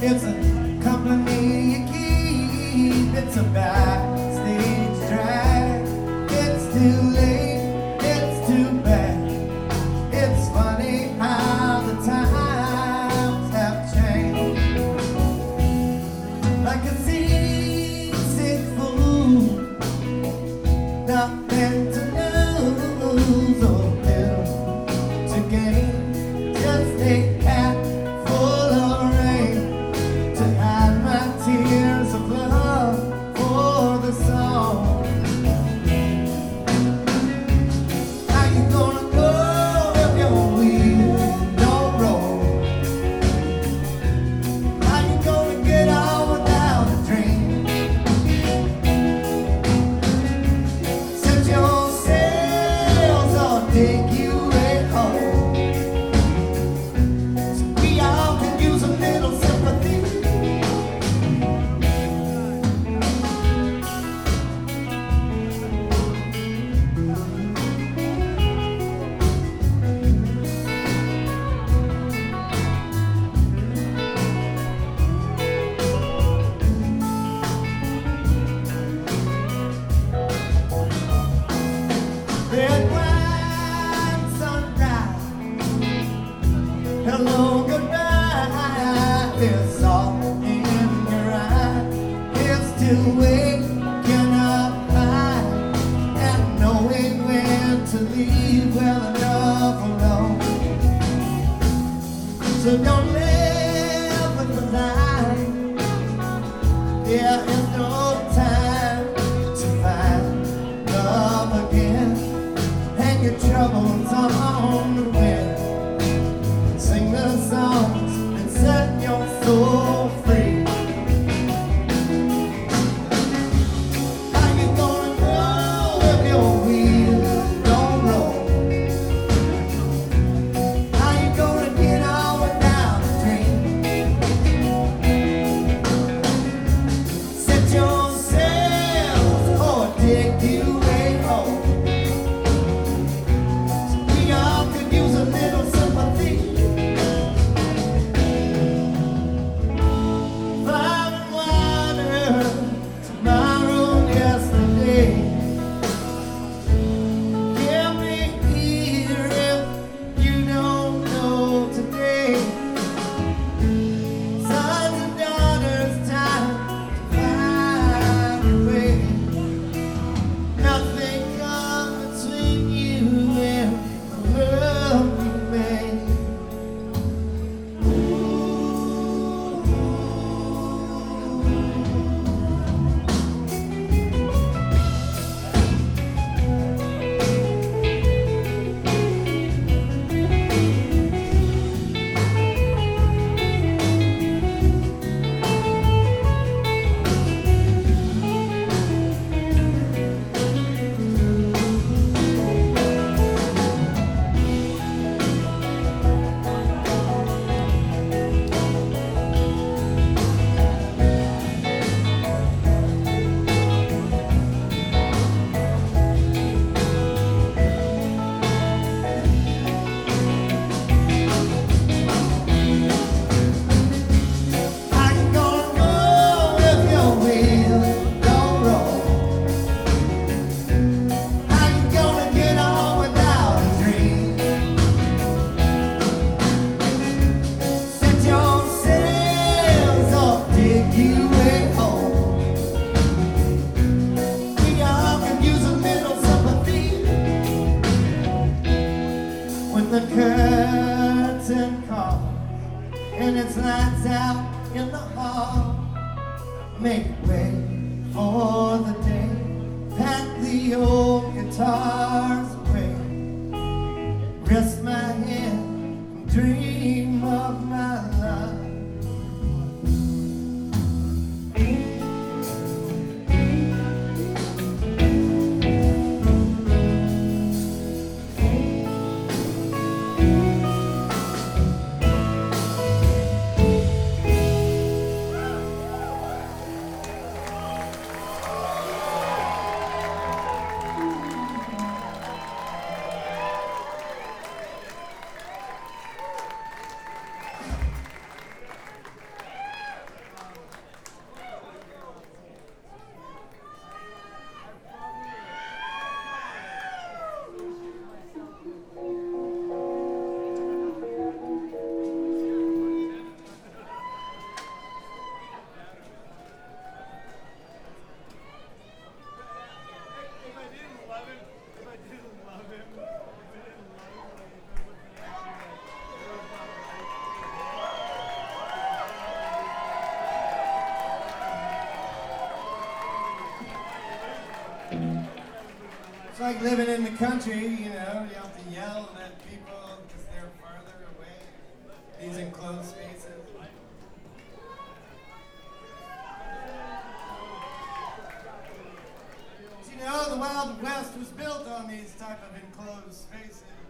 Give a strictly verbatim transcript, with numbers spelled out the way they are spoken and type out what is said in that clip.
It's a company you keep. It's a backstage drag. It's too late. It's too bad. It's funny how the times have changed. Like a seasick fool, nothing to lose or little to gain. Just a hat full of rain to hide my tears of love for the song. How you gonna go if your wheels don't roll? How you gonna get on without a dream? Set your sails or dig you a hole. So we all can use a little sympathy. Red wine, sunrise, hello, goodbye. There's salt in your eye. It's too late, cannot hide. And knowing when to leave well enough alone. So don't live with the lie. There is no time to find love again. Hang your troubles on the wind. Sing the songs and set your soul free. How you gonna go if your wheels don't roll? How you gonna get on without a dream? Set your sails or dig you a hole. We all could use a little sympathy. Fire and water, tomorrow, yesterday. Give me here if you don't know today. Sons and daughters, time to find a way. Nothing comes between you and the love you made. How you gonna go if your wheels don't roll? How you gonna get on without a dream? Set your sails or dig you a hole. We all can use a little sympathy. When the curtain calls and it's lights out in the hall, make way for the day. Pack the old guitars away. Rest my head and dream of my love. like living in the country, you know, you have to yell at people because they're farther away. These enclosed spaces. You know, the Wild West was built on these type of enclosed spaces.